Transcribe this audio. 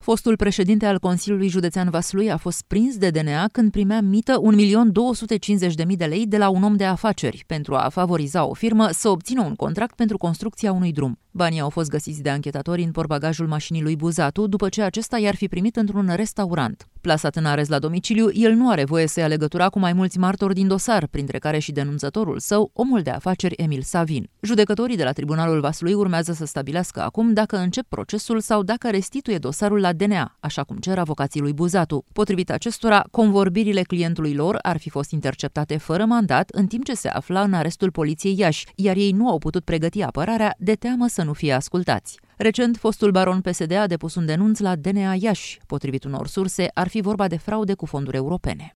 Fostul președinte al Consiliului Județean Vaslui a fost prins de DNA când primea mită 1.250.000 de lei de la un om de afaceri pentru a favoriza o firmă să obțină un contract pentru construcția unui drum. Banii au fost găsiți de anchetatori în portbagajul mașinii lui Buzatu după ce acesta i-ar fi primit într-un restaurant. Plasat în arest la domiciliu, el nu are voie să ia legătura cu mai mulți martori din dosar, printre care și denunțătorul său, omul de afaceri Emil Savin. Judecătorii de la Tribunalul Vaslui urmează să stabilească acum dacă încep procesul sau dacă restituie dosarul la DNA, așa cum cer avocații lui Buzatu. Potrivit acestora, convorbirile clientului lor ar fi fost interceptate fără mandat în timp ce se afla în arestul poliției Iași, iar ei nu au putut pregăti apărarea de teamă să nu fie ascultați. Recent, fostul baron PSD a depus un denunț la DNA Iași. Potrivit unor surse, ar fi vorba de fraude cu fonduri europene.